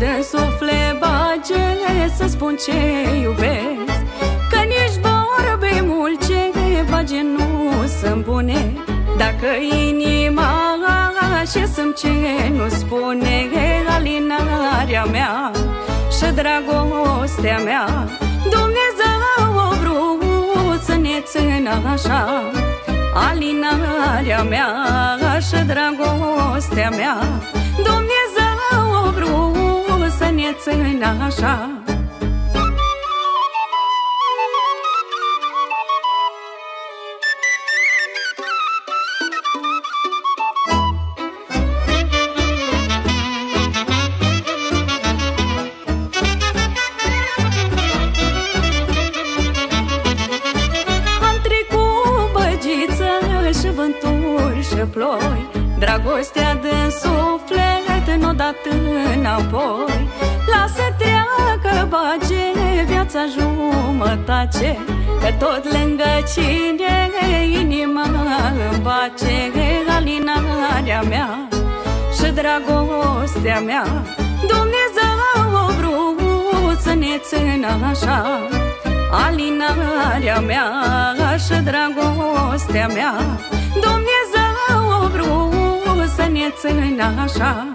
de suflet bage să spun ce iubesc, că nici vorbe mult ce bage nu sunt bune. Dacă inima și sunt ce nu spune, alinarea mea și dragostea mea, Dumnezeu a vrut să ne țină așa. Alinarea mea și dragostea mea, Dumnezeu a vrut să ne țină așa. Și vânturi și ploi, dragostea din suflet n-o dat înapoi. Lasă treacă, bage viața jumătace, că tot lângă cine inima îmi bace. Alinarea mea și dragostea mea, Dumnezeu a vrut să ne țină așa. Alinarea mea și dragostea mea, Dumnezeu a vrut să ne țină așa.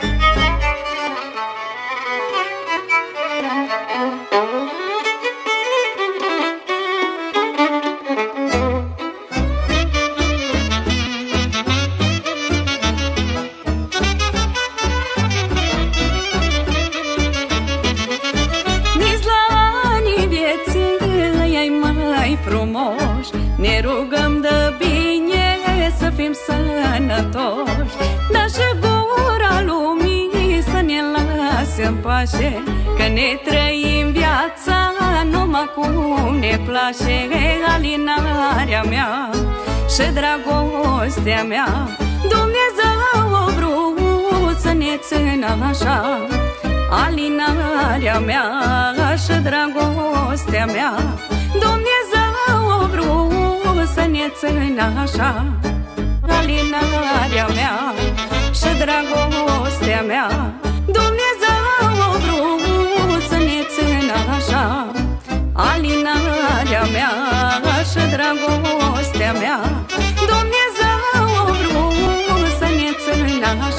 Frumoși, ne rugăm de bine să fim sănătoși, dar și gura lumii să ne lase în pace, că ne trăim viața numai cum ne place. Alinarea mea și dragostea mea, Dumnezeu a vrut să ne țină așa. Alinarea mea și dragostea mea, Dumnezeu a vrut să ne țină așa. Alinarea mea și dragostea mea, Dumnezeu a vrut să ne țină așa. Alinarea mea și dragostea mea, Dumnezeu a vrut să ne țină așa.